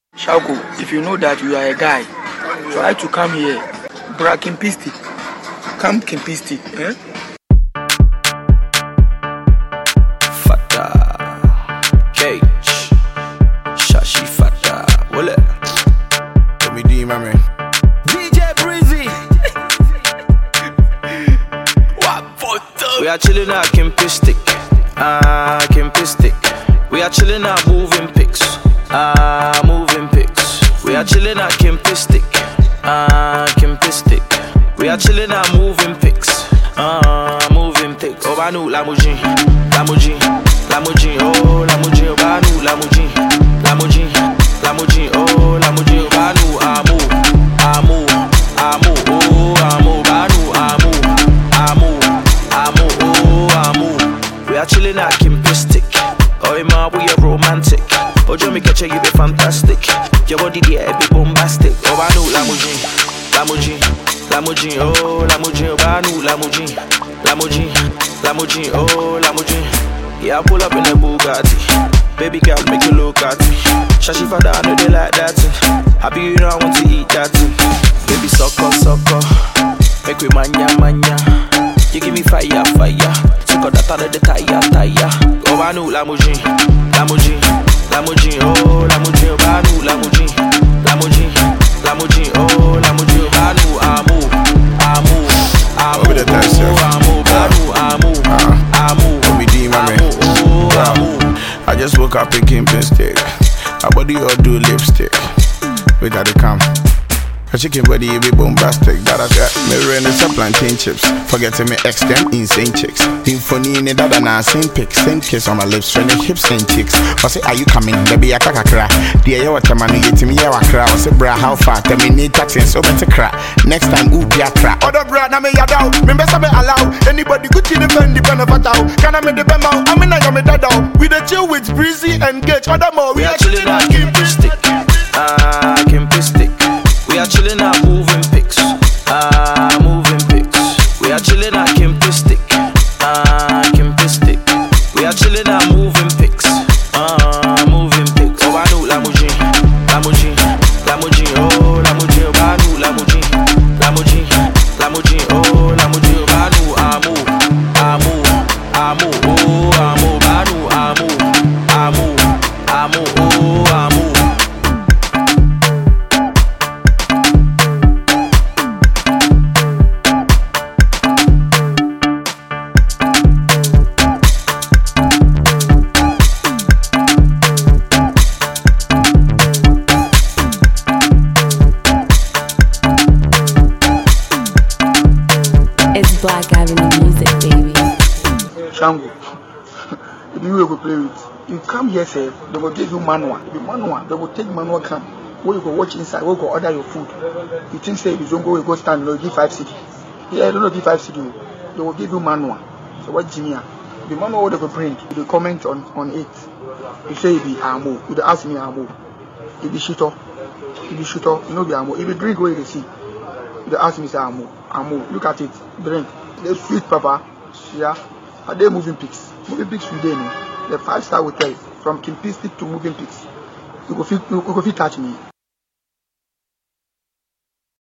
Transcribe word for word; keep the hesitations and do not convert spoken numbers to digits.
Shauko, if you know that you are a guy, try to come here. Bra Kimpisti. Come Kimpisti. Eh? Fata. Cage. Shashi Fata. Wole. Let me D, my man. D J Breezy. What photo? We are chilling at Kimpistic. Ah, Kimpistic. We are chilling at moving pics. Ah, moving pics. We are chilling at Kimpistic. Ah, Kimpistic. We are chilling at moving pics. Ah, moving pics. Oh, Banu, Lamujin, Lamujin, Lamujin. Oh, Lamujin, Banu, Lamujin, Lamujin, Lamujin. Oh, Lamujin, Banu, Amu, Amu, Amu. Oh, Amu, Banu, Amu, Amu, Amu. Oh, Amu. We are chilling at Kimpistic. Oh, ma, we are romantic. Oh, Johnny, catch you be fantastic. Your body there be bombastic. Oh, Banu, Lamujin, Lamujin, Lamujin. Oh, Lamujin, Banu, Lamujin, Lamujin, Lamujin. Oh, Lamujin. Yeah, I pull up in a Bugatti. Baby girl, make you look at me. Shashi Fada, I know they like that. Happy you know I want to eat that. Baby, sucker, sucker. Make we manya, manya. You give me fire, fire. Suck out that out of the tire, tire. Oh, Banu, Lamujin, Lamujin, Lamujin. Oh, Lamujin, Banu, Lamujin, Lamujin, Lamujin. Oh, Lamujin, Banu, Amu, Amu, Amu. Oh, Amu, Banu, Amu, Amu. Oh, me D, my man. Amu. I just woke up picking Kimpistic. My body all do lipstick. We gotta come. A chicken body be bombastic. That I got mirror and it's a plantain chips. Forgetting me ex them insane chicks. Symphony in that and I same pick. Same kiss on my lips, training hips and chicks. I say, are you coming? Baby, I can't cry. Dear, you what a man, you get me, I cry. I say, bra, how far? Tell me, need taxi and so better cry. Next time, ooh, be a cry. Other bra, na me yadao. Remember, some allow anybody good to defend the benefit out. Can I make the bemo? I mean, I am a dad out. We the chill with Breezy and Gage. Other more, we, we are chilling at Kimpistic. Ah, Kimpistic. We are chilling at moving pics. Ah, moving pics. We are chilling at Kimpistic. Ah, Kimpistic. We are chilling at moving pics. Ah, moving pics. Oh, Banu, Lamujin, Lamujin, Lamujin. Oh, Lamujin, Banu, Lamujin, Lamujin, Lamujin. Oh, Lamujin, Banu, Amu, Amu, Amu. Oh, Amu, Banu, Amu, Amu, Amu. Oh, Amu. It's Black Avenue music, baby. Shango, if you will play with, you come here, say, they will give you manual. The manual, they will take manual come. Where you go watch inside, where you go order your food. You think, say, if you don't go, you go stand, they'll give five city. Yeah, I don't know, give five city. They will give you manual. So what Jimmy? The manual they will bring, you comment on, on it. You say it be Amo. You ask me Amo. It be shooter. It be shooter. You know the Amo. If you drink, where you see. You ask me say Amo. Amo. Look at it. Drink. The sweet pepper. Yeah. Are they moving pics? Moving pics we did. The five star hotel from Kimpistic to moving pics. You go fit, you go fit touch me.